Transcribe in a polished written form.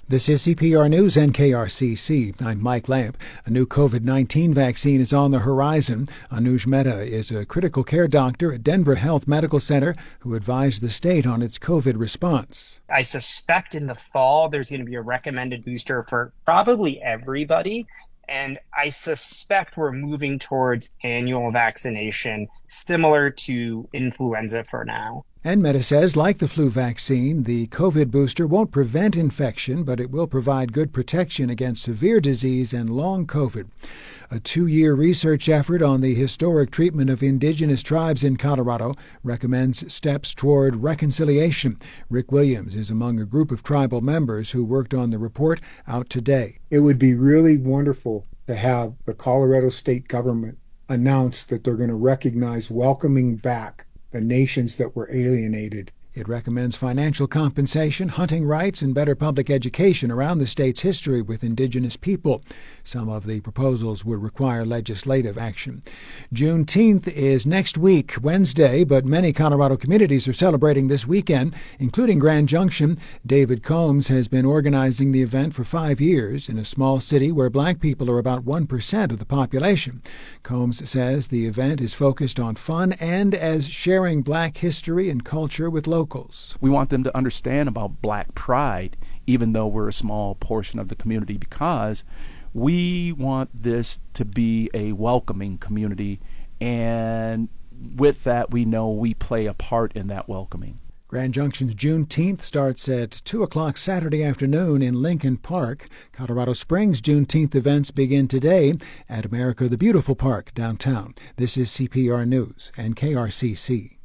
This is CPR News and KRCC. I'm Mike Lamp. A new COVID-19 vaccine is on the horizon. Anuj Mehta is a critical care doctor at Denver Health Medical Center who advised the state on its COVID response. I suspect in the fall there's going to be a recommended booster for probably everybody. And I suspect we're moving towards annual vaccination, similar to influenza for now. And Mehta says, like the flu vaccine, the COVID booster won't prevent infection, but it will provide good protection against severe disease and long COVID. A 2-year research effort on the historic treatment of indigenous tribes in Colorado recommends steps toward reconciliation. Rick Williams is among a group of tribal members who worked on the report, out today. It would be really wonderful to have the Colorado state government announce that they're going to recognize welcoming back the nations that were alienated. It recommends financial compensation, hunting rights, and better public education around the state's history with indigenous people. Some of the proposals would require legislative action. Juneteenth is next week, Wednesday, but many Colorado communities are celebrating this weekend, including Grand Junction. David Combs has been organizing the event for 5 years in a small city where black people are about 1% of the population. Combs says the event is focused on fun and as sharing black history and culture with locals. We want them to understand about black pride, even though we're a small portion of the community, because we want this to be a welcoming community, and with that, we know we play a part in that welcoming. Grand Junction's Juneteenth starts at 2 o'clock Saturday afternoon in Lincoln Park. Colorado Springs' Juneteenth events begin today at America the Beautiful Park downtown. This is CPR News and KRCC.